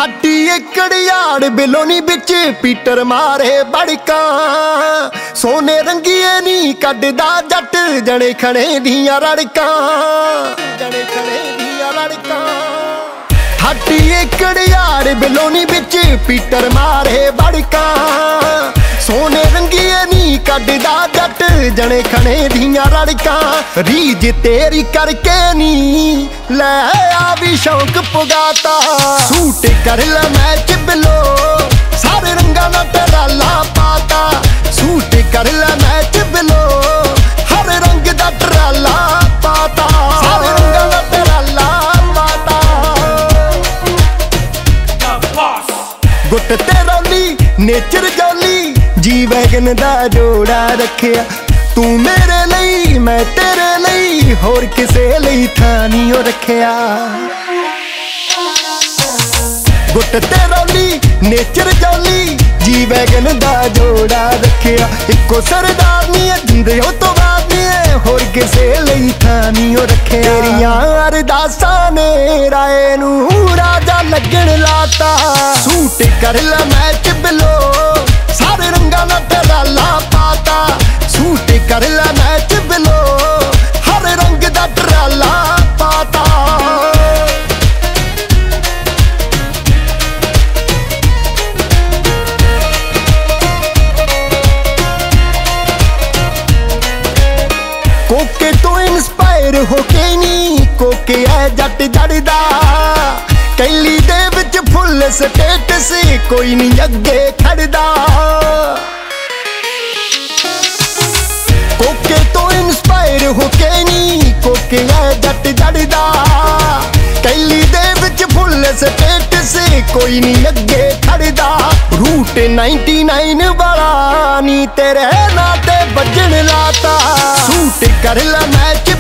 हाटी एकड़ याड़ बिलोनी बिच पीटर मारे बड़का सोने रंगीए नी कड्डदा जट जने खने दियां रड़का जने खने दियां रड़का। हाटी एकड़ याड़ बिलोनी बिच पीटर मारे बड़का सोने रंगीए नी कड्डदा जट जने खने दियां रड़का। रीज तेरी करके नी लै आ भी शौक पुगाता सूट कर ला मैच बिलो सारे रंगा ना टराला पाता सूट कर ला मैच बिलो हर रंग दा टराला पाता सारे रंगा ना टराला पाता। गुट ते रौली नेचर जौली जी वैगन दा जोड़ा रखिया तू मेरे लिए मैं तेरे लिए होर किसे लिए थां नहीं ओ रखिया। गुट ते रौली नेचर जौली जी वैगन दा जोड़ा रखिया इको सरदार नहीं है जिंदे हो तो बाद नहीं है होर किसे लिए थां नहीं ओ रखिया। तेरियां अरदासां ने राए नू राजा लगन लाता सूट कर ला मैच बिलो सारे रंगा ना टराला पाता सूट कर ला मैच बिलो हर रंग दा टराला पाता। कोके तो इंस्पायर होके नी कोके है जट जड़दा कैली दे विच फुल स्टेटस कोई नहीं अगे खड़दा। कोके तो इंस्पायर होके नी कोके है जट जड़दा कैली दे विच फुल स्टेटस कोई नहीं अगे खड़दा। रूट 99 वाला नी तेरे नाते बजन लाता सूट कर ला मैच